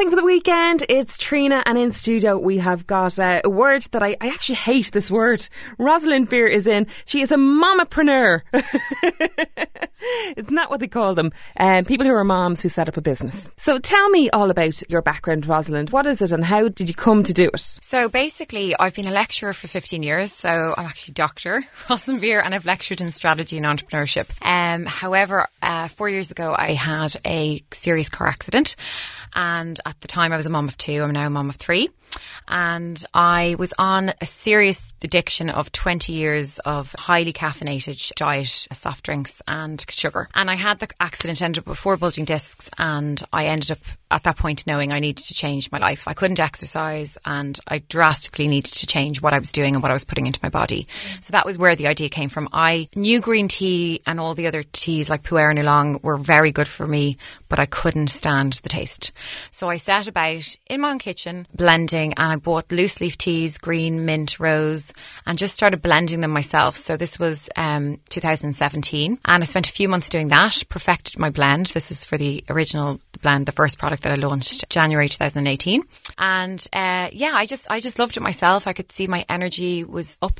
Something for the weekend. It's Trina, and in studio we have got a word that I actually hate this word. Rosalind Beer is in. She is a momapreneur. It's not what they call them. People who are moms who set up a business. So tell me all about your background, Rosalind. What is it and how did you come to do it? So basically, I've been a lecturer for 15 years. So I'm actually Dr. Rosalind Beer, and I've lectured in strategy and entrepreneurship. However, 4 years ago, I had a serious car accident. And at the time I was a mum of 2, I'm now a mum of 3. And I was on a serious addiction of 20 years of highly caffeinated diet, soft drinks and sugar. And I had the accident, ended up with 4 bulging discs, and I ended up at that point knowing I needed to change my life. I couldn't exercise and I drastically needed to change what I was doing and what I was putting into my body. So that was where the idea came from. I knew green tea and all the other teas like Pu'er and Oolong were very good for me, but I couldn't stand the taste. So I set about in my own kitchen blending, and I bought loose leaf teas, green, mint, rose, and just started blending them myself. So this was 2017, and I spent a few months doing that, perfected my blend. This is for the original blend, the first product that I launched January 2018. And I just loved it myself. I could see my energy was up.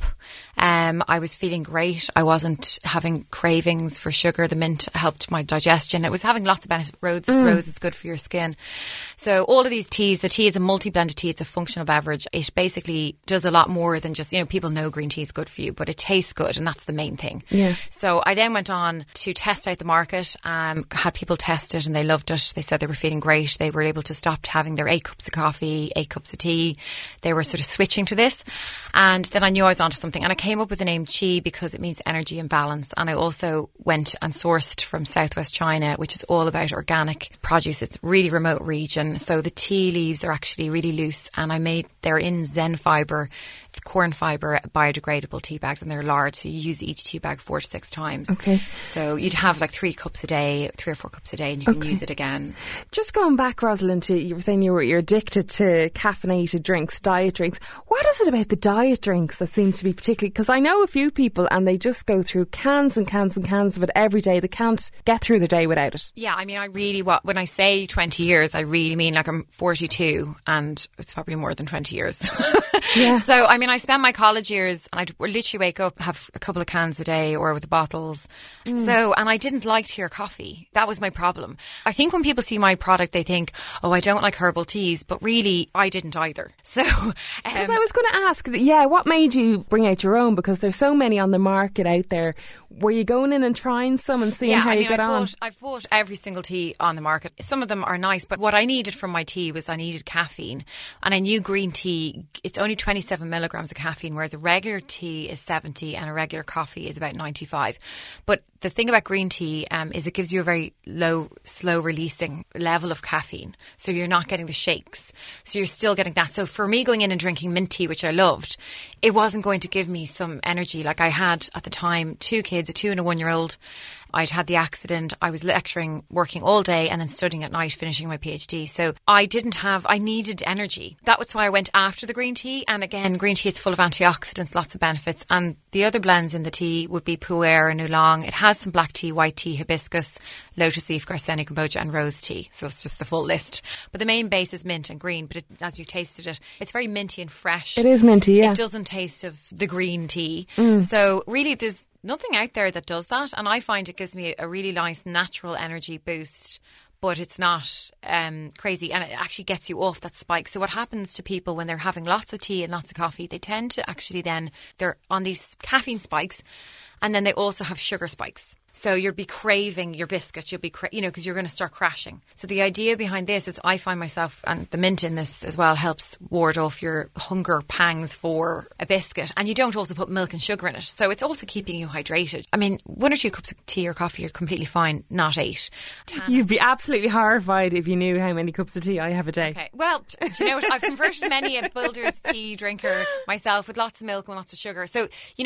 I was feeling great. I wasn't having cravings for sugar. The mint helped my digestion. It was having lots of benefits. Rose is good for your skin. So all of these teas, the tea is a multi-blended tea. It's a functional beverage. It basically does a lot more than just, people know green tea is good for you, but it tastes good, and that's the main thing. Yeah. So I then went on to test out the market, had people test it and they loved it. They said they were feeling great. They were able to stop having their 8 cups of coffee, 8 cups of tea. They were sort of switching to this. And then I knew I was onto something, and I came up with the name Chi because it means energy and balance. And I also went and sourced from Southwest China, which is all about organic produce. It's a really remote region. So the tea leaves are actually really loose, and they're in Zen fibre. It's corn fibre, biodegradable tea bags, and they're large. So you use each tea bag 4 to 6 times. Okay. So you'd have like 3 cups a day, 3 or 4 cups a day, and you can use it again. Just going back, Rosalind, you were saying you're addicted to caffeinated drinks, diet drinks. What is it about the diet drinks that seem to be particularly, because I know a few people and they just go through cans and cans and cans of it every day. They can't get through the day without it. Yeah, I mean, when I say 20 years, I really mean like I'm 42 and it's probably more than 20 years. Yeah. So, I mean, I spent my college years and I'd literally wake up, have a couple of cans a day or with the bottles. So, and I didn't like tea or coffee. That was my problem. I think when people see my product, they think, oh, I don't like herbal teas, but really, I didn't either. So, because I was going to ask, what made you bring out your own? Because there's so many on the market out there. Were you going in and trying some and seeing how you get on? I've bought every single tea on the market. Some of them are nice, but what I needed from my tea was I needed caffeine. And I knew green tea, it's only 27 milligrams of caffeine, whereas a regular tea is 70 and a regular coffee is about 95. But the thing about green tea is it gives you a very low, slow releasing level of caffeine. So you're not getting the shakes. So you're still getting that. So for me going in and drinking mint tea, which I loved, it wasn't going to give me some energy. Like I had at the time 2 kids, a 2 and a 1-year-old. I'd had the accident. I was lecturing, working all day and then studying at night, finishing my PhD. So I needed energy. That was why I went after the green tea. And again, green tea is full of antioxidants, lots of benefits. And the other blends in the tea would be Pu'er and Oolong. It has some black tea, white tea, hibiscus, lotus leaf, Garcinia Cambogia and rose tea. So that's just the full list. But the main base is mint and green. But as you tasted it, it's very minty and fresh. It is minty, yeah. It doesn't taste of the green tea. So really there's nothing out there that does that, and I find it gives me a really nice natural energy boost, but it's not crazy, and it actually gets you off that spike. So what happens to people when they're having lots of tea and lots of coffee, they tend to actually they're on these caffeine spikes, and then they also have sugar spikes. So you'll be craving your biscuit, because you're going to start crashing. So the idea behind this is I find myself, and the mint in this as well helps ward off your hunger pangs for a biscuit. And you don't also put milk and sugar in it. So it's also keeping you hydrated. I mean, 1 or 2 cups of tea or coffee are completely fine, not 8. You'd be absolutely horrified if you knew how many cups of tea I have a day. Okay, well, do you know what? I've converted many a builder's tea drinker myself with lots of milk and lots of sugar. So,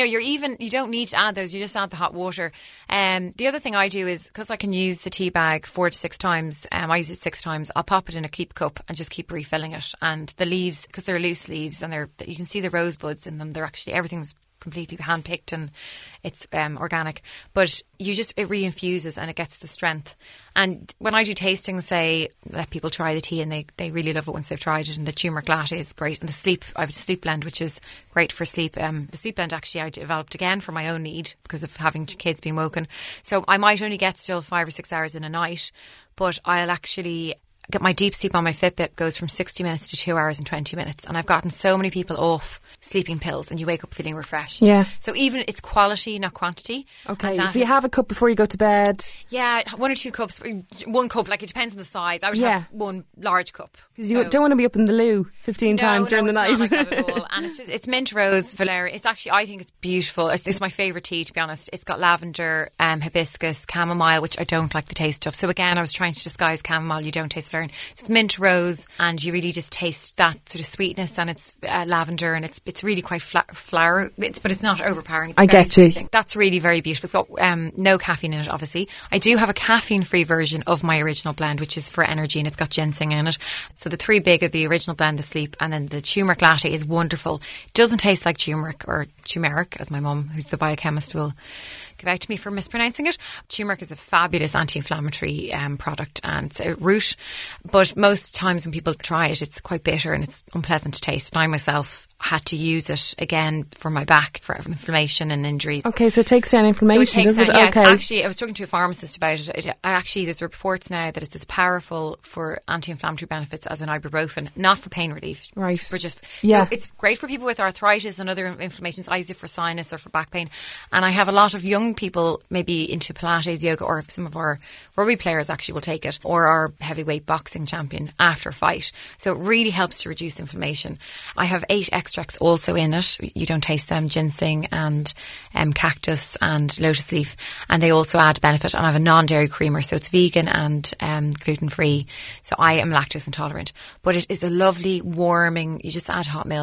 you don't need to add those, you just add the hot water. The other thing I do is, because I can use the tea bag 4 to 6 times, I use it 6 times, I'll pop it in a keep cup and just keep refilling it. And the leaves, because they're loose leaves and you can see the rosebuds in them, everything's completely hand-picked and it's organic. But it reinfuses and it gets the strength. And when I do tastings, say, let people try the tea and they really love it once they've tried it. And the turmeric latte is great. And I have a sleep blend, which is great for sleep. The sleep blend actually I developed again for my own need because of having kids being woken. So I might only get still 5 or 6 hours in a night, but I'll actually get my deep sleep on my Fitbit goes from 60 minutes to 2 hours and 20 minutes. And I've gotten so many people off sleeping pills and you wake up feeling refreshed. Yeah. So even it's quality, not quantity. Okay. So you have a cup before you go to bed? Yeah, 1 or 2 cups. 1 cup, like it depends on the size. I would have 1 large cup. Because you don't want to be up in the loo 15 times during the night. No, it's not like that at all. And it's mint rose, valerian. It's actually, I think it's beautiful. It's my favourite tea, to be honest. It's got lavender, hibiscus, chamomile, which I don't like the taste of. So again, I was trying to disguise chamomile. You don't taste valerian. So it's mint rose, and you really just taste that sort of sweetness, and it's lavender, and it's really quite flower. But it's not overpowering. It's I get you. That's really very beautiful. It's got no caffeine in it, obviously. I do have a caffeine-free version of my original blend, which is for energy, and it's got ginseng in it. So the 3 big are the original blend, the sleep, and then the turmeric latte is wonderful. It doesn't taste like turmeric, or turmeric, as my mum, who's the biochemist, will give out to me for mispronouncing it. Turmeric is a fabulous anti-inflammatory product, and it's a root. But most times when people try it, it's quite bitter and it's unpleasant to taste. And I myself had to use it again for my back for inflammation and injuries. Okay, so it takes down inflammation, does it? Yeah, okay. It's actually, I was talking to a pharmacist about it. There's reports now that it's as powerful for anti-inflammatory benefits as an ibuprofen, not for pain relief. Right. So it's great for people with arthritis and other inflammations. I use it for sinus or for back pain. And I have a lot of young people maybe into Pilates, yoga, or some of our rugby players actually will take it, or our heavyweight boxing champion after a fight. So it really helps to reduce inflammation. I have 8 extracts also in it. You don't taste them: ginseng and cactus and lotus leaf, and they also add benefit. And I have a non-dairy creamer, so it's vegan and gluten-free. So I am lactose intolerant, but it is a lovely warming. You just add hot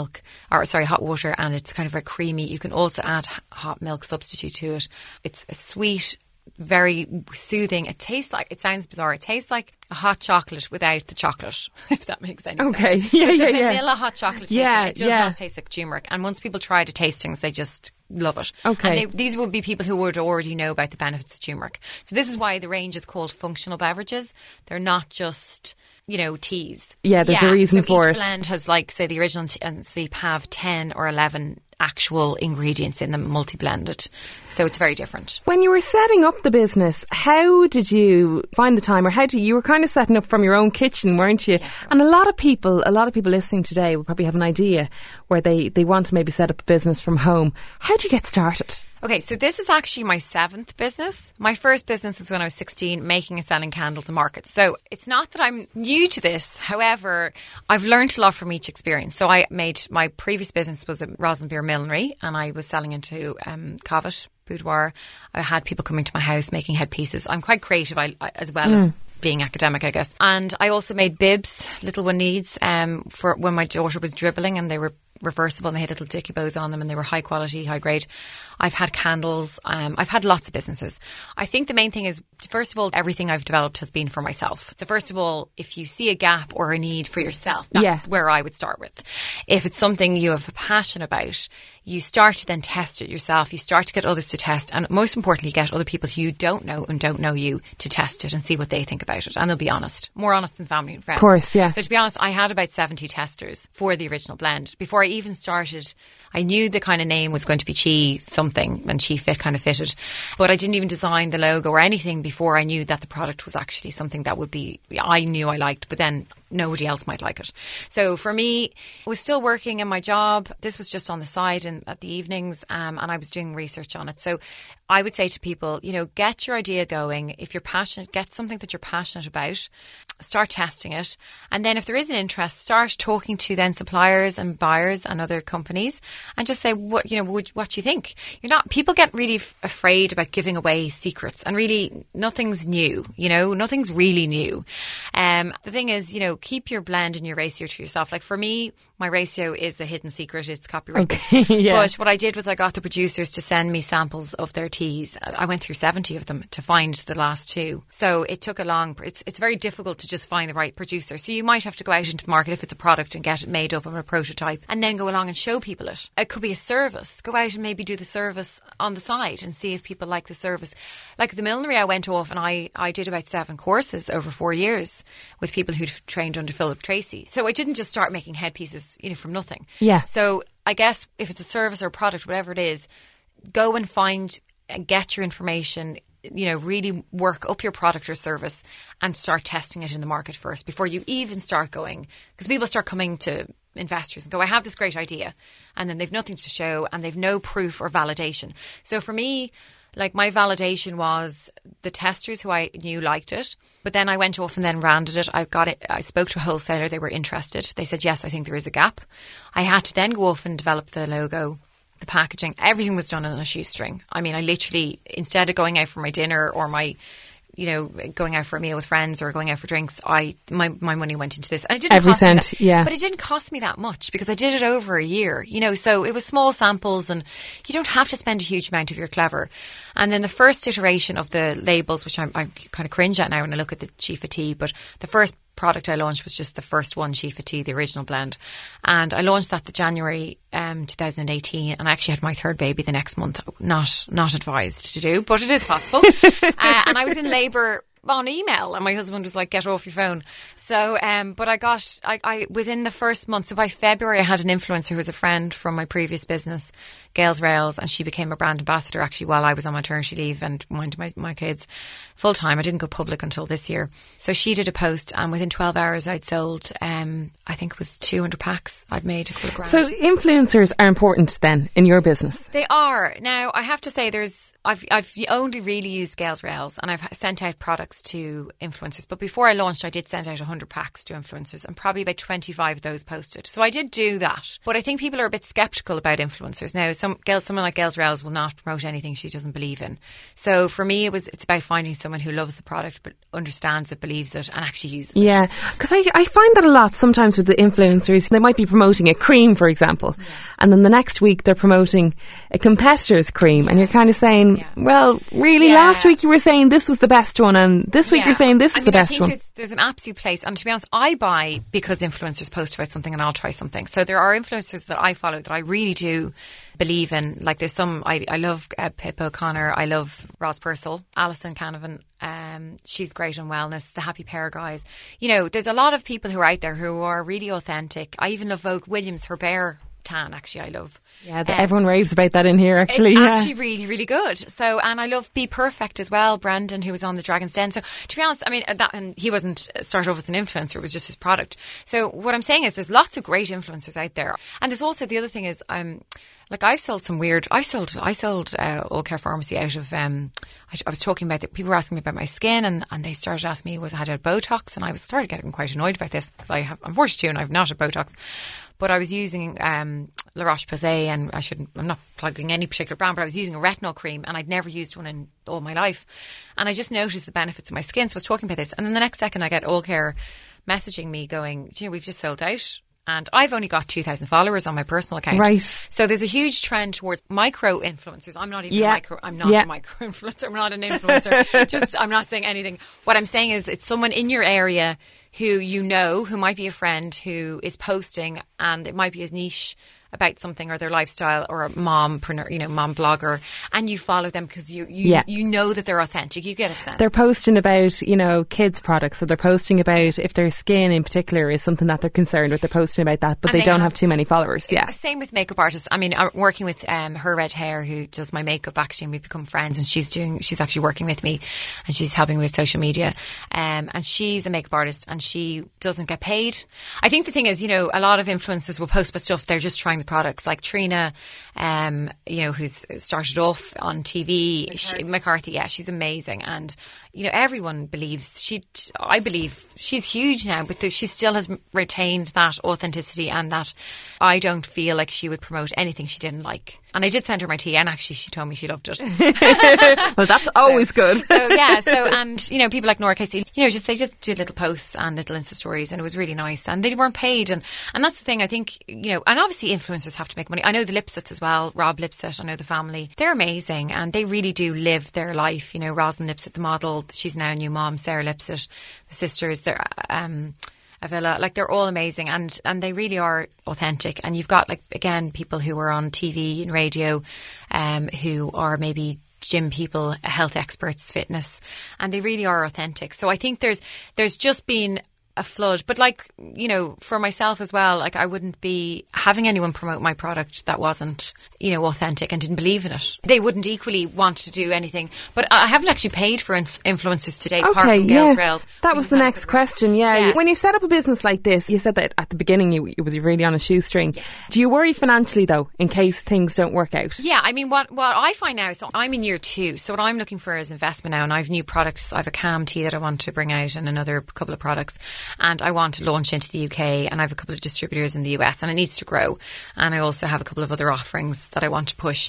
water, and it's kind of a creamy. You can also add hot milk substitute to it. It's a sweet, very soothing. It sounds bizarre. It tastes like a hot chocolate without the chocolate, if that makes any sense. Okay. Yeah, it's a vanilla hot chocolate tasting. It does not not taste like turmeric. And once people try the tastings, they just love it. Okay. And these would be people who would already know about the benefits of turmeric. So this is why the range is called functional beverages. They're not just, teas. Yeah, there's a reason for each blend has, like, say, the original and sleep have 10 or 11 actual ingredients in them, multi-blended. So it's very different. When you were setting up the business, how did you find the time, or you were kind of setting up from your own kitchen, weren't you? Yes, and a lot of people listening today will probably have an idea where they want to maybe set up a business from home. How do you get started? Okay, so this is actually my 7th business. My first business was when I was 16, making and selling candles in markets. So it's not that I'm new to this. However, I've learned a lot from each experience. So my previous business was a rosin beer millinery, and I was selling into Covet, Boudoir. I had people coming to my house making headpieces. I'm quite creative as well as being academic, I guess. And I also made bibs, little one needs, for when my daughter was dribbling, and they were reversible and they had little dicky bows on them, and they were high quality, high grade. I've had candles. I've had lots of businesses. I think the main thing is, first of all, everything I've developed has been for myself. So first of all, if you see a gap or a need for yourself, that's where I would start with. If it's something you have a passion about, you start to then test it yourself. You start to get others to test, and most importantly, get other people who you don't know and don't know you to test it and see what they think about it. And they'll be honest, more honest than family and friends. Of course, yeah. So to be honest, I had about 70 testers for the original blend. Before I even started, I knew the kind of name was going to be Chi something, and Chi Fit kind of fitted. But I didn't even design the logo or anything before I knew that the product was actually something that I knew I liked, but then nobody else might like it. So for me, I was still working in my job. This was just on the side and at the evenings, and I was doing research on it. So I would say to people, get your idea going. If you're passionate, get something that you're passionate about. Start testing it, and then if there is an interest, start talking to then suppliers and buyers and other companies, and just say what do you think. People get really afraid about giving away secrets, and really nothing's new. Nothing's really new. The thing is, keep your blend and your ratio to yourself. Like for me, my ratio is a hidden secret. It's copyrighted. Okay, yeah. But what I did was I got the producers to send me samples of their teas. I went through 70 of them to find the last 2. So it took it's very difficult to just find the right producer. So you might have to go out into the market if it's a product and get it made up of a prototype and then go along and show people it. It could be a service. Go out and maybe do the service on the side and see if people like the service. Like the millinery, I went off and I did about 7 courses over 4 years with people who'd trained under Philip Tracy. So I didn't just start making headpieces, from nothing. Yeah. So I guess if it's a service or a product, whatever it is, go and find and get your information, really work up your product or service and start testing it in the market first before you even start going. Because people start coming to investors and go, I have this great idea. And then they've nothing to show and they've no proof or validation. So for me, like my validation was the testers who I knew liked it. But then I went off and then rounded it. I spoke to a wholesaler. They were interested. They said, yes, I think there is a gap. I had to then go off and develop the logo, the packaging. Everything was done on a shoestring. I mean, I literally, instead of going out for my dinner or my, going out for a meal with friends or going out for drinks, my money went into this. And it didn't every cost me cent, that, yeah. But it didn't cost me that much because I did it over a year, so it was small samples and you don't have to spend a huge amount if you're clever. And then the first iteration of the labels, which I kind of cringe at now when I look at the Chifa tea, but the first product I launched was just the first one, Chifa tea, the original blend. And I launched that the January 2018 and I actually had my 3rd baby the next month. Not advised to do, but it is possible. And I was in labour on email and my husband was like, get off your phone. So but I within the first month, so by February I had an influencer who was a friend from my previous business, Gail's Rails, and she became a brand ambassador actually while I was on maternity leave and minded my kids full time. I didn't go public until this year. So she did a post and within 12 hours I'd sold I think it was 200 packs. I'd made a couple of grand. So influencers are important then in your business? They are. Now I have to say I've only really used Gail's Rails and I've sent out products to influencers, but before I launched I did send out 100 packs to influencers and probably about 25 of those posted. So I did do that, but I think people are a bit sceptical about influencers now. Someone like Gail's Rails will not promote anything she doesn't believe in. So for me it's about finding someone who loves the product but understands it, believes it and actually uses it. Yeah, because I find that a lot sometimes with the influencers. They might be promoting a cream, for example, and then the next week they're promoting a competitor's cream and you're kind of saying, well, really, last week you were saying this was the best one and this week you're saying this is the best one. There's an absolute place, and to be honest, I buy because influencers post about something and I'll try something. So there are influencers that I follow that I really do believe in. Like there's some, I love Pip O'Connor, I love Ross Purcell, Alison Canavan, she's great on wellness, the Happy Pear guys. There's a lot of people who are out there who are really authentic. I even love Vogue Williams, her bear tan, actually, I love. Yeah, everyone raves about that in here, actually. It's actually really, really good. So, and I love Be Perfect as well, Brendan, who was on the Dragon's Den. So, to be honest, I mean, and he wasn't started off as an influencer, it was just his product. So, what I'm saying is there's lots of great influencers out there. And there's also, the other thing is, I've sold some weird. I sold All Care Pharmacy out of. I was talking about that. People were asking me about my skin, and they started asking me I had a Botox, and I started getting quite annoyed about this because I'm 42 and I've not had Botox, but I was using La Roche-Posay, and I'm not plugging any particular brand, but I was using a retinol cream, and I'd never used one in all my life, and I just noticed the benefits of my skin. So I was talking about this, and then the next second I get All Care messaging me going, we've just sold out. And I've only got 2,000 followers on my personal account. Right. So there's a huge trend towards micro influencers. I'm not even a micro influencer. I'm not an influencer. I'm not saying anything. What I'm saying is it's someone in your area who who might be a friend who is posting, and it might be a niche about something or their lifestyle, or a mom blogger, and you follow them because you know that they're authentic. You get a sense. They're posting about, kids products, so they're posting about if their skin in particular is something that they're concerned with, they're posting about that, but they don't have too many followers. Yeah. Same with makeup artists. I mean, I'm working with Her Red Hair, who does my makeup actually, and we've become friends, and she's actually working with me and she's helping me with social media. And she's a makeup artist and she doesn't get paid. I think the thing is, a lot of influencers will post about stuff, they're just trying the products, like Trina, who's started off on TV, McCarthy, she's amazing, and everyone believes I believe she's huge now, but she still has retained that authenticity, and that I don't feel like she would promote anything she didn't like. And I did send her my tea, and actually she told me she loved it. Well, that's always good. And people like Nora Casey, they just did little posts and little Insta stories, and it was really nice, and they weren't paid, and that's the thing. I think and obviously influencers have to make money. I know the Lipsitts as well, Rob Lipsitt, I know the family, they're amazing, and they really do live their life. Rosalind Lipsitt, the model, she's now a new mom, Sarah Lipsitt, the sisters, They're Avila, like they're all amazing, and they really are authentic. And you've got, like, again, people who are on TV and radio, who are maybe gym people, health experts, fitness, and they really are authentic. So I think there's just been a flood. But, like, you know, for myself as well, like, I wouldn't be having anyone promote my product that wasn't, you know, authentic and didn't believe in it. They wouldn't equally want to do anything. But I haven't actually paid for influencers today, apart from Gail's Rails. That was the next question, When you set up a business like this, you said that at the beginning it was really on a shoestring. Yes. Do you worry financially, though, in case things don't work out? Yeah, I mean, what I find now, so I'm in year 2, so what I'm looking for is investment now, and I have new products. I have a Calm tea that I want to bring out and another couple of products, and I want to launch into the UK, and I have a couple of distributors in the US, and it needs to grow, and I also have a couple of other offerings that I want to push.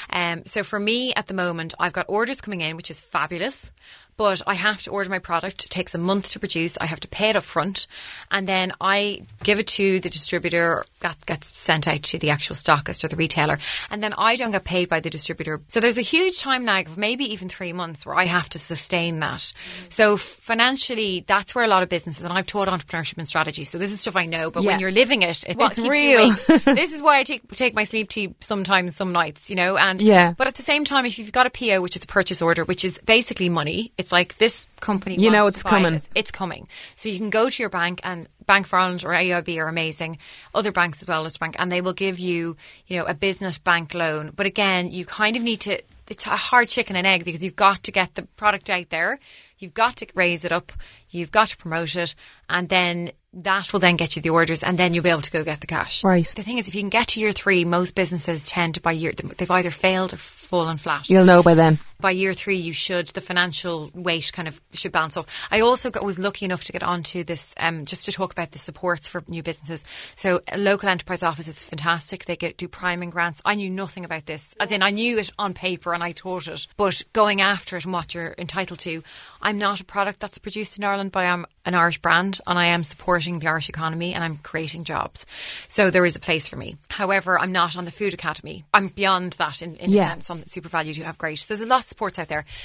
So for me at the moment, I've got orders coming in, which is fabulous. But I have to order my product. It takes a month to produce. I have to pay it up front. And then I give it to the distributor. That gets sent out to the actual stockist or the retailer. And then I don't get paid by the distributor. So there's a huge time lag of maybe even 3 months where I have to sustain that. So financially, that's where a lot of businesses, and I've taught entrepreneurship and strategy, so this is stuff I know. But when you're living it, it's real. This is why I take my sleep tea sometimes, some nights, you know. And But at the same time, if you've got a PO, which is a purchase order, which is basically money, it's like this company you know wants it's to buy coming. This. It's coming. So you can go to your bank, and Bank for Ireland or AIB are amazing. Other banks as well as bank, and they will give you, you know, a business bank loan. But again, you kind of need to. It's a hard chicken and egg because you've got to get the product out there, you've got to raise it up, you've got to promote it, and then that will then get you the orders, and then you'll be able to go get the cash. Right. The thing is, if you can get to year 3, most businesses tend to, by year, they've either failed or fallen flat. You'll know by then. By year 3, the financial weight kind of should balance off. I also was lucky enough to get onto this, just to talk about the supports for new businesses. So a local enterprise office is fantastic. They do priming grants. I knew nothing about this. As in, I knew it on paper and I taught it. But going after it and what you're entitled to, I'm not a product that's produced in Ireland, but I am an Irish brand, and I am supporting the Irish economy, and I'm creating jobs. So there is a place for me. However, I'm not on the Food Academy. I'm beyond that in a sense. On SuperValu, you have great. So there's a lot of supports out there.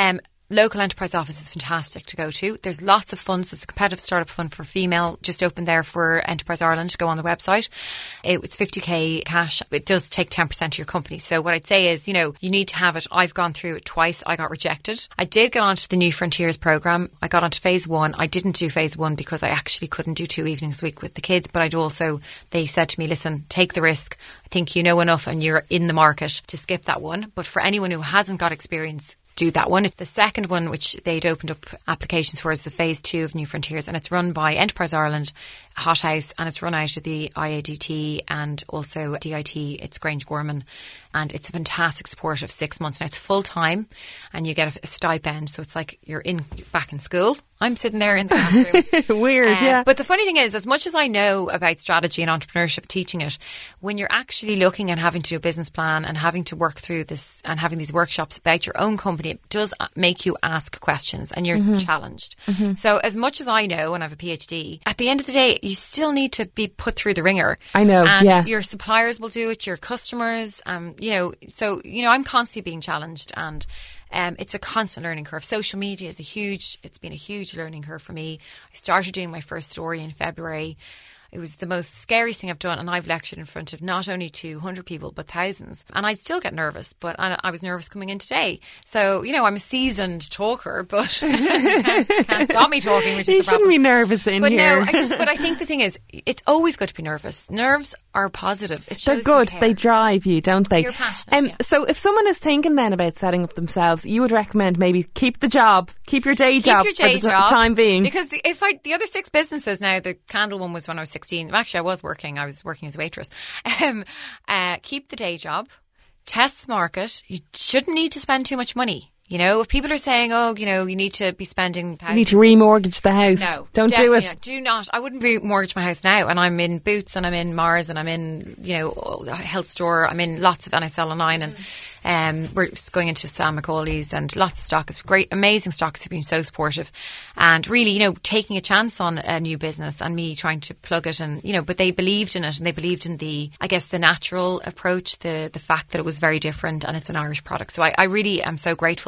Local enterprise office is fantastic to go to. There's lots of funds. There's a competitive startup fund for female just opened there for Enterprise Ireland. Go on the website. It was 50k cash. It does take 10% of your company. So what I'd say is, you know, you need to have it. I've gone through it twice. I got rejected. I did get onto the New Frontiers program. I got onto phase 1. I didn't do phase 1 because I actually couldn't do 2 evenings a week with the kids. But they said to me, listen, take the risk. I think you know enough and you're in the market to skip that one. But for anyone who hasn't got experience, do that one. The second one, which they'd opened up applications for, is the phase 2 of New Frontiers, and it's run by Enterprise Ireland, Hothouse, and it's run out of the IADT and also DIT. It's Grange Gorman, and it's a fantastic support of 6 months. Now it's full time, and you get a stipend, so it's like you're back in school. I'm sitting there in the classroom. Weird, yeah. But the funny thing is, as much as I know about strategy and entrepreneurship, teaching it, when you're actually looking and having to do a business plan and having to work through this and having these workshops about your own company, it does make you ask questions, and you're challenged. So as much as I know, and I have a PhD, at the end of the day, you still need to be put through the ringer. I know, and your suppliers will do it, your customers, you know. So, you know, I'm constantly being challenged, and it's a constant learning curve. Social media is it's been a huge learning curve for me. I started doing my first story in February. It was the most scariest thing I've done, and I've lectured in front of not only 200 people but thousands, and I'd still get nervous, but I was nervous coming in today. So, you know, I'm a seasoned talker, but can't stop me talking, which is the problem. You shouldn't be nervous in here. No, but I think the thing is, it's always good to be nervous. Nerves are positive. It shows they're good. You care. They drive you, don't they? You're passionate. So if someone is thinking then about setting up themselves, you would recommend maybe keep the job, keep your day job for the time being. Because the other 6 businesses now, the candle one was when I was 16. Actually, I was working as a waitress. Keep the day job, test the market. You shouldn't need to spend too much money. You know, if people are saying, oh, you know, you need to be spending thousands. You need to remortgage the house. No. Don't do it. Not. Do not. I wouldn't remortgage my house now. And I'm in Boots, and I'm in Mars, and I'm in, you know, a health store. I'm in lots of, and I sell online, and we're just going into Sam McCauley's and lots of stock. It's great, amazing stocks have been so supportive, and really, you know, taking a chance on a new business and me trying to plug it, and, you know, but they believed in it, and they believed in the natural approach, the fact that it was very different and it's an Irish product. So I really am so grateful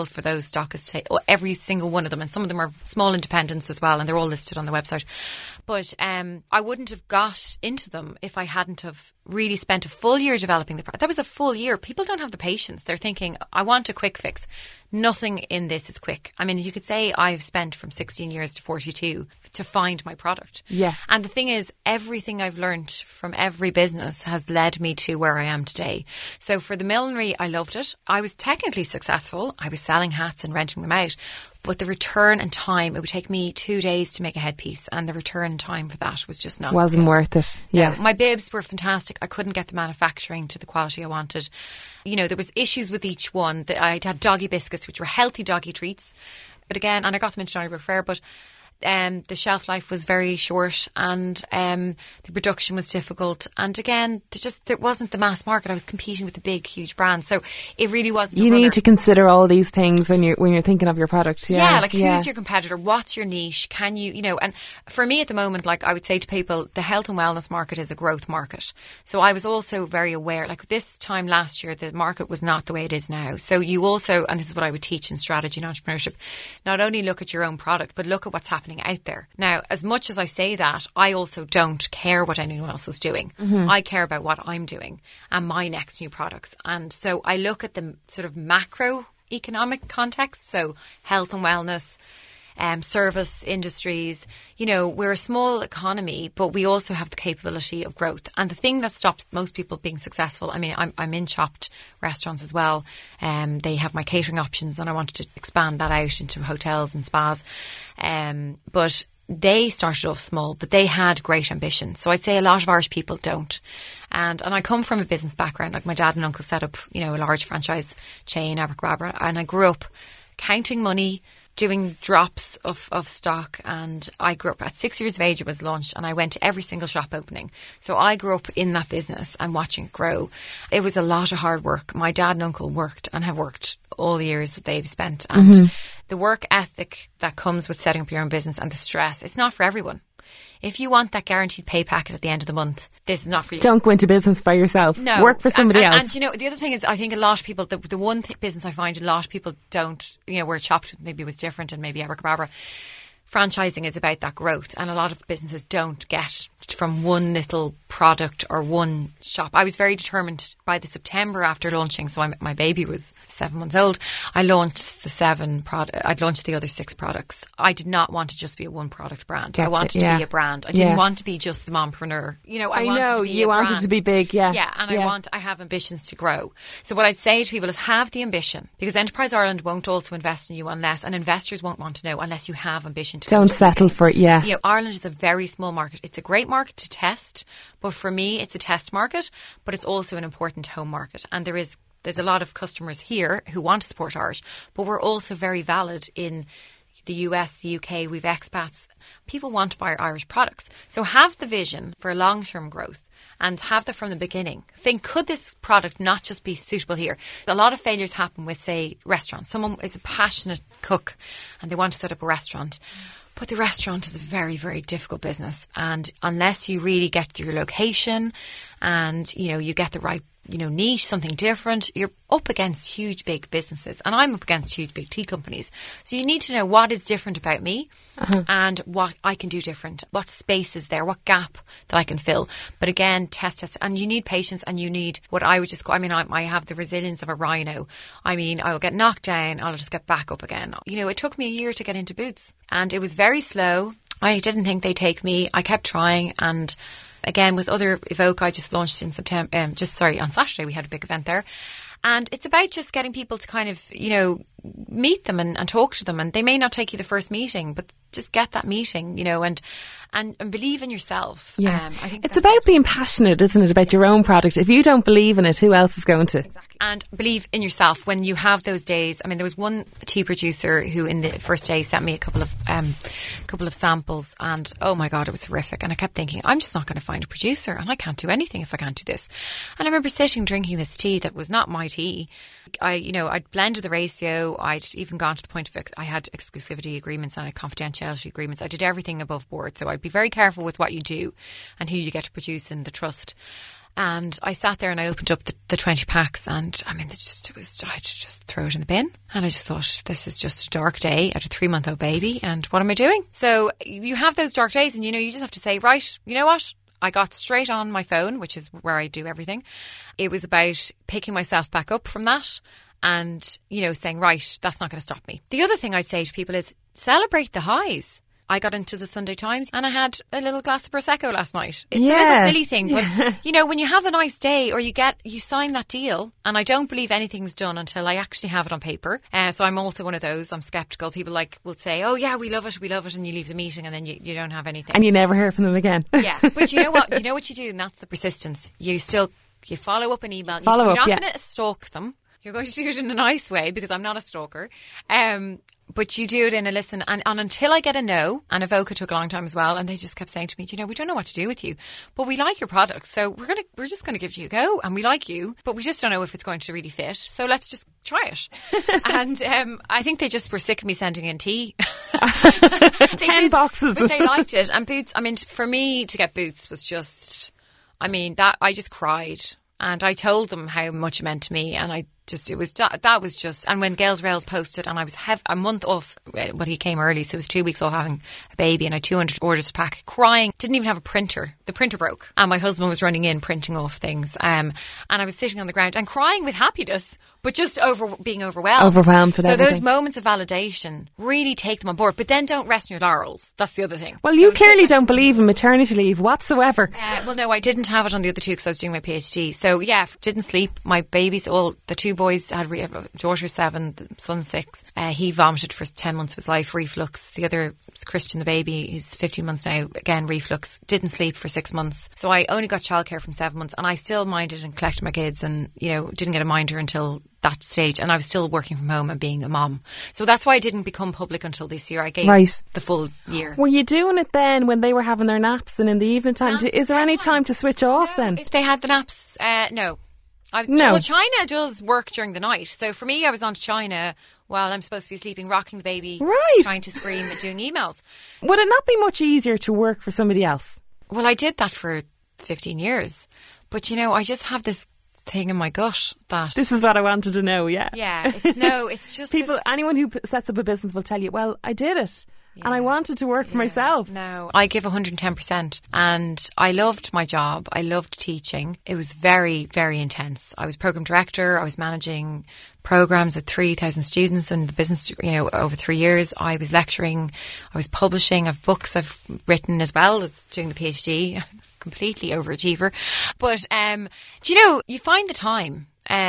difficult for those stockists to take every single one of them, and some of them are small independents as well, and they're all listed on the website. But I wouldn't have got into them if I hadn't have really spent a full year developing the product. That was a full year. People don't have the patience. They're thinking, I want a quick fix. Nothing in this is quick. I mean, you could say I've spent from 16 years to 42 to find my product. Yeah. And the thing is, everything I've learned from every business has led me to where I am today. So for the millinery, I loved it. I was technically successful. I was selling hats and renting them out. But the return and time, it would take me 2 days to make a headpiece, and the return and time for that was just not wasn't worth it. Yeah. My bibs were fantastic. I couldn't get the manufacturing to the quality I wanted. You know, there was issues with each one. I had doggy biscuits, which were healthy doggy treats. But again, and I got them into Donnybrook Fair, but the shelf life was very short, and the production was difficult. And again, there wasn't the mass market. I was competing with the big, huge brands, so it really wasn't. You need to consider all these things when you're thinking of your product. Yeah, like who's your competitor? What's your niche? Can you know? And for me at the moment, like I would say to people, the health and wellness market is a growth market. So I was also very aware. Like this time last year, the market was not the way it is now. So you also, and this is what I would teach in strategy and entrepreneurship, not only look at your own product, but look at what's happening out there. Now, as much as I say that, I also don't care what anyone else is doing. Mm-hmm. I care about what I'm doing and my next new products. And so I look at the sort of macroeconomic context, so health and wellness, service industries. You know, we're a small economy, but we also have the capability of growth. And the thing that stops most people being successful, I mean, I'm in Chopped restaurants as well. They have my catering options, and I wanted to expand that out into hotels and spas. But they started off small, but they had great ambition. So I'd say a lot of Irish people don't. And I come from a business background. Like my dad and uncle set up, you know, a large franchise chain, Abercrombie, and I grew up counting money, doing drops of stock. And I grew up at 6 years of age, it was launched, and I went to every single shop opening. So I grew up in that business and watching it grow. It was a lot of hard work. My dad and uncle worked and have worked all the years that they've spent. And the work ethic that comes with setting up your own business and the stress, it's not for everyone. If you want that guaranteed pay packet at the end of the month, this is not for you. Don't go into business by yourself. No. Work for somebody else. And you know, the other thing is, I think a lot of people, the one business I find a lot of people don't, you know, where Chopped maybe was different, and maybe Abercrombie, franchising is about that growth, and a lot of businesses don't get from one little product or one shop. I was very determined by the September after launching, so my baby was 7 months old, I launched I'd launched the other 6 products. I did not want to just be a one product brand. Gotcha, I wanted to be a brand. I didn't want to be just the mompreneur. You know, I wanted to be big, yeah. Yeah, and I have ambitions to grow. So what I'd say to people is have the ambition, because Enterprise Ireland won't also invest in you unless, and investors won't want to know unless you have ambition to don't settle for it, yeah. You know, Ireland is a very small market. It's a great market to test, but for me, it's a test market, but it's also an important home market. And there's a lot of customers here who want to support Irish, but we're also very valid in the US, the UK. We've expats. People want to buy Irish products. So have the vision for long-term growth and have that from the beginning. Think, could this product not just be suitable here? A lot of failures happen with, say, restaurants. Someone is a passionate cook and they want to set up a restaurant. But the restaurant is a very, very difficult business. And unless you really get to your location and, you know, you get the right, you know, niche, something different, you're up against huge, big businesses. And I'm up against huge, big tea companies. So you need to know what is different about me and what I can do different. What space is there? What gap that I can fill? But again, test. And you need patience, and you need what I would just call, I mean, I have the resilience of a rhino. I mean, I'll get knocked down, I'll just get back up again. You know, it took me a year to get into Boots, and it was very slow. I didn't think they'd take me. I kept trying, and again, with other Evoke, I just launched in September. On Saturday we had a big event there. And it's about just getting people to kind of, you know, meet them and talk to them. And they may not take you the first meeting, but just get that meeting, you know, and believe in yourself. Yeah. I think it's about being passionate, isn't it, about your own product. If you don't believe in it, who else is going to? Exactly. And believe in yourself when you have those days. I mean, there was one tea producer who in the first day sent me a couple of samples, and oh my God, it was horrific. And I kept thinking, I'm just not going to find a producer, and I can't do anything if I can't do this. And I remember sitting drinking this tea that was not my tea. I'd blended the ratio. I'd even gone to the point of I had exclusivity agreements and I had confidentiality agreements. I did everything above board. So I'd be very careful with what you do and who you get to produce and the trust. And I sat there and I opened up the 20 packs, and I mean, I had to just throw it in the bin. And I just thought, this is just a dark day at a 3-month-old baby, and what am I doing? So you have those dark days, and you just have to say, right, you know what? I got straight on my phone, which is where I do everything. It was about picking myself back up from that and, saying, right, that's not going to stop me. The other thing I'd say to people is celebrate the highs. I got into the Sunday Times and I had a little glass of Prosecco last night. It's a little silly thing, but when you have a nice day or you sign that deal, and I don't believe anything's done until I actually have it on paper. So I'm also one of those. I'm sceptical. People will say, "Oh yeah, we love it," and you leave the meeting and then you don't have anything, and you never hear from them again. Yeah, but you know what? You know what you do, and that's the persistence. You follow up an email. You're not going to stalk them. You're going to do it in a nice way, because I'm not a stalker. But you do it in a listen. And until I get a no, and Avoca took a long time as well, and they just kept saying to me, we don't know what to do with you, but we like your product, so we're just going to give you a go, and we like you, but we just don't know if it's going to really fit, so let's just try it. And I think they just were sick of me sending in tea. 10 boxes. But they liked it. And Boots, I mean, for me to get Boots was just, that I just cried. And I told them how much it meant to me, and that was just, and when Gales Rails posted, and I was a month off, he came early, so it was 2 weeks off having a baby, and I had 200 orders to pack, crying, didn't even have a printer, the printer broke, and my husband was running in printing off things, and I was sitting on the ground and crying with happiness, but just being overwhelmed with so everything. Those moments of validation, really take them on board, but then don't rest in your laurels. That's the other thing. Well, you clearly don't believe in maternity leave whatsoever. Well, no, I didn't have it on the other two because I was doing my PhD. So yeah, didn't sleep. My babies, the two boys had daughter 7, the son 6. He vomited for 10 months of his life, reflux. The other is Christian, the baby, who's 15 months now, again reflux. Didn't sleep for 6 months. So I only got childcare from 7 months, and I still minded and collected my kids, and didn't get a minder until that stage, and I was still working from home and being a mom. So that's why I didn't become public until this year. I gave the full year. Were you doing it then when they were having their naps and in the evening time? Is there any time to switch off then? If they had the naps, no. Well, China does work during the night. So for me, I was on to China while I'm supposed to be sleeping, rocking the baby, trying to scream and doing emails. Would it not be much easier to work for somebody else? Well, I did that for 15 years. But, I just have this thing in my gut that this is what I wanted to know. It's just people. Anyone who sets up a business will tell you, well, I did it and I wanted to work for myself. No, I give 110%, and I loved my job. I loved teaching. It was very, very intense. I was program director. I was managing programs of 3,000 students in the business, over 3 years. I was lecturing. I was publishing. I've books I've written as well as doing the PhD. Completely overachiever. But, you find the time.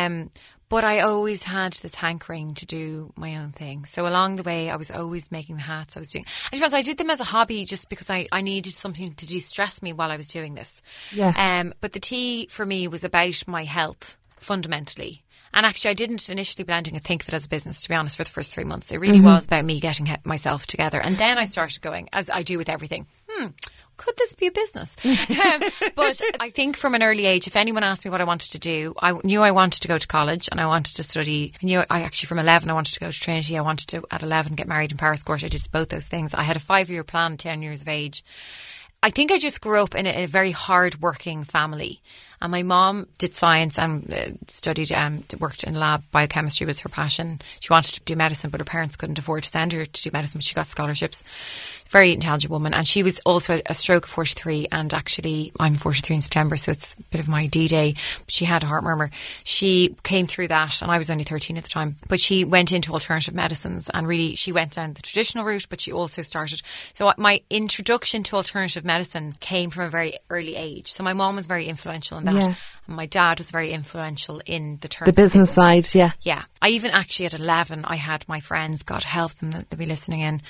But I always had this hankering to do my own thing. So along the way, I was always making the hats. I did them as a hobby just because I needed something to de-stress me while I was doing this. Yeah. But the tea for me was about my health, fundamentally. And actually, I didn't initially blending and think of it as a business, to be honest, for the first 3 months. It really was about me getting myself together. And then I started going, as I do with everything, could this be a business? But I think from an early age, if anyone asked me what I wanted to do, I knew I wanted to go to college and I wanted to study. I actually, from 11, I wanted to go to Trinity. I wanted to, at 11, get married in Paris Court. I did both those things. I had a 5-year plan, 10 years of age. I think I just grew up in a very hard-working family. And my mom did science and studied, worked in a lab. Biochemistry was her passion. She wanted to do medicine, but her parents couldn't afford to send her to do medicine, but she got scholarships. Very intelligent woman. And she was also a stroke of 43. And actually, I'm 43 in September, so it's a bit of my D-Day. She had a heart murmur. She came through that, and I was only 13 at the time. But she went into alternative medicines, and really, she went down the traditional route, but she also started. So my introduction to alternative medicine came from a very early age. So my mom was very influential in that. Yeah. And my dad was very influential in the terms the of business side, yeah. Yeah. I even actually at 11, I had my friends, God help them, they'll be listening in.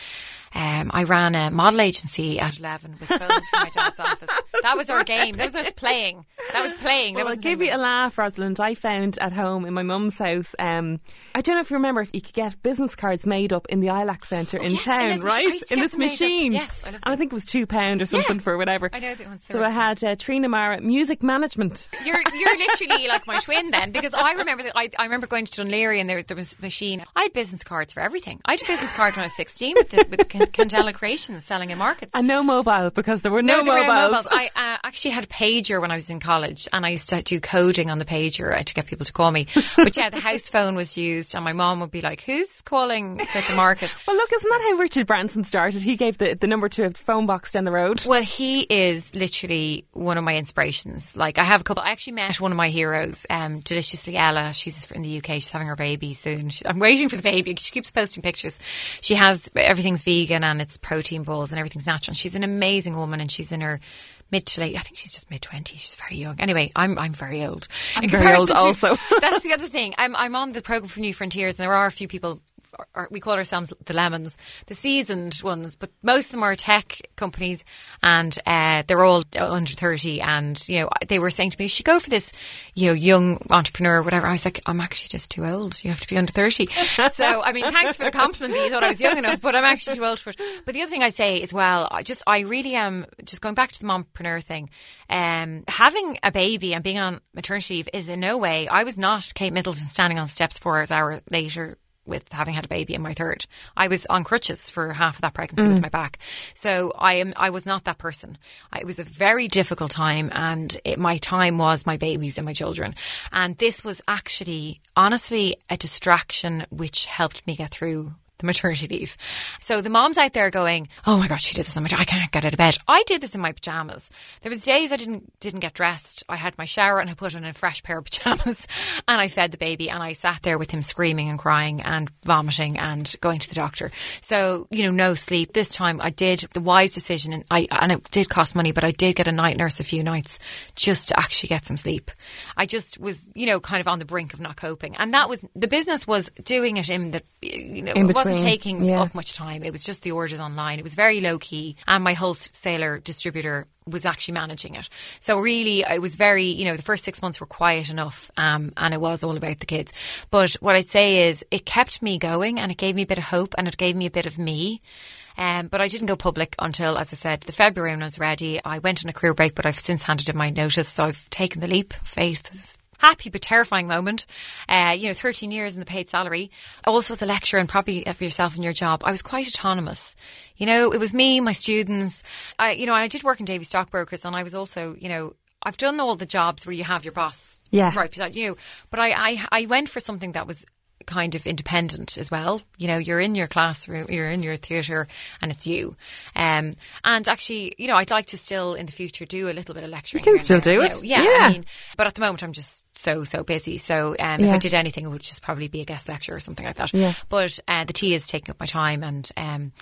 I ran a model agency at 11 with phones from my dad's office. That was our game. That was us playing. That was playing. Well, I'll give you a laugh, Rosalind. I found at home in my mum's house, I don't know if you remember, if you could get business cards made up in the ILAC Centre in town, right? In this machine. Yes, I love and I think it was £2 or something for whatever. I know that one. So I had Trina Mara, music management. You're literally like my twin then, because I remember that I remember going to Dunleary and there was a machine. I had business cards for everything. I had a business card when I was 16 with the Candela Creations selling in markets. And no mobile, because there were no mobiles. I actually had a pager when I was in college, and I used to do coding on the pager to get people to call me. But yeah, the house phone was used, and my mom would be like, who's calling at the market? Well, look, isn't that how Richard Branson started? He gave the number to a phone box down the road. Well, he is literally one of my inspirations. Like, I have a couple. I actually met one of my heroes, Deliciously Ella. She's in the UK. She's having her baby soon. I'm waiting for the baby. She keeps posting pictures. She has, everything's vegan and it's protein balls and everything's natural. She's an amazing woman, and she's in her mid to late. I think she's just mid-20s. She's very young. Anyway, I'm very old. I'm very old also. That's the other thing. I'm on the programme for New Frontiers, and there are a few people. We call ourselves the lemons, the seasoned ones, but most of them are tech companies, and they're all under 30. And you know, they were saying to me, "You should go for this, you know, young entrepreneur, or whatever." I was like, "I'm actually just too old. You have to be under 30." So, I mean, thanks for the compliment that you thought I was young enough, but I'm actually too old for it. But the other thing I say as well, I really am just going back to the mompreneur thing. Having a baby and being on maternity leave is in no way. I was not Kate Middleton standing on steps 4 hours later with having had a baby in my third. I was on crutches for half of that pregnancy with my back. So I was not that person. It was a very difficult time, and my time was my babies and my children. And this was actually, honestly, a distraction which helped me get through the maternity leave. So the moms out there going, oh my God, she did this on I can't get out of bed. I did this in my pyjamas. There was days I didn't get dressed. I had my shower and I put on a fresh pair of pyjamas, and I fed the baby, and I sat there with him screaming and crying and vomiting and going to the doctor. So, you know, no sleep. This time I did the wise decision, and it did cost money, but I did get a night nurse a few nights just to actually get some sleep. I just was, you know, kind of on the brink of not coping. And that was, the business was doing it in the, you know, it wasn't taking up much time. It was just the orders online. It was very low key, and my wholesaler distributor was actually managing it. So really, it was very, you know, the first 6 months were quiet enough, and it was all about the kids. But what I'd say is it kept me going, and it gave me a bit of hope, and it gave me a bit of me. But I didn't go public until, as I said, the February when I was ready. I went on a career break, but I've since handed in my notice, so I've taken the leap of faith. Happy but terrifying moment. 13 years in the paid salary. Also as a lecturer, and probably for yourself in your job, I was quite autonomous. You know, it was me, my students. I did work in Davy Stockbrokers, and I was also, you know, I've done all the jobs where you have your boss right beside you. But I went for something that was kind of independent as well. You know, you're in your classroom, you're in your theatre, and it's you. And actually, you know, I'd like to still in the future do a little bit of lecturing. You can still do it. Yeah. I mean, but at the moment I'm just so busy. So if I did anything, it would just probably be a guest lecture or something like that. Yeah. But the tea is taking up my time, and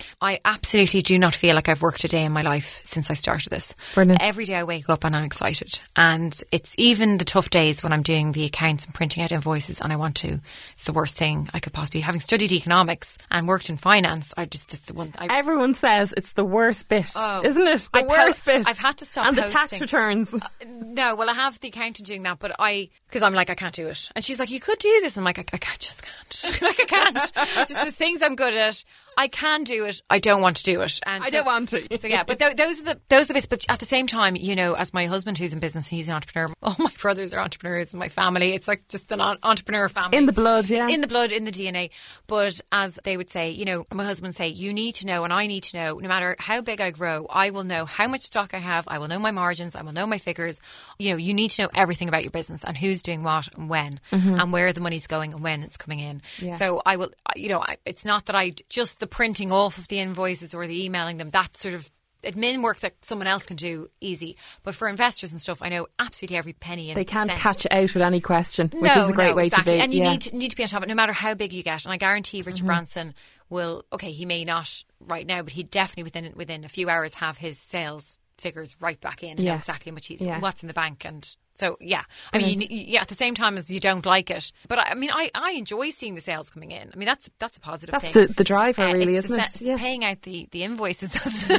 I absolutely do not feel like I've worked a day in my life since I started this. Brilliant. Every day I wake up and I'm excited, and it's even the tough days when I'm doing the accounts and printing out invoices, and it's the worst thing I could possibly, having studied economics and worked in finance. It's the one. Everyone says it's the worst bit, isn't it? The worst bit. I've had to stop and posting. The tax returns. No, well, I have the accountant doing that, but because I'm like, I can't do it, and she's like, you could do this. I'm like, I just can't. Like, I can't. Just the things I'm good at. I can do it. I don't want to do it. And I don't want to. So yeah, but those are the bits. But at the same time, you know, as my husband who's in business, he's an entrepreneur. All my brothers are entrepreneurs in my family. It's like just an entrepreneur family. In the blood, yeah. It's in the blood, in the DNA. But as they would say, you know, my husband would say, you need to know, and I need to know, no matter how big I grow, I will know how much stock I have. I will know my margins. I will know my figures. You know, you need to know everything about your business and who's doing what and when, and where the money's going and when it's coming in. Yeah. So I will, you know, it's not that I just the printing off of the invoices or the emailing them, that sort of admin work that someone else can do easy. But for investors and stuff, I know absolutely every penny. They can't catch it out with any question, which is a great way to be. And you need to be on top of it, no matter how big you get. And I guarantee Richard Branson will, he may not right now, but he'd definitely within a few hours have his sales figures right back in and know exactly how much what's in the bank. And so, yeah. I mean, at the same time as you don't like it. But I mean, I enjoy seeing the sales coming in. I mean, that's a positive thing. That's the driver, really, isn't it? Yeah. Paying out the invoices. That's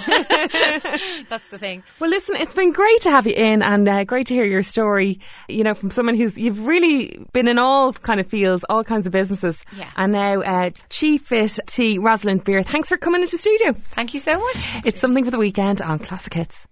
the thing. Well, listen, it's been great to have you in, and great to hear your story, you know, from someone you've really been in all kind of fields, all kinds of businesses. Yes. And now Chief Fit Rosalind Beer, thanks for coming into studio. Thank you so much. It's Something for the Weekend on Classic Hits.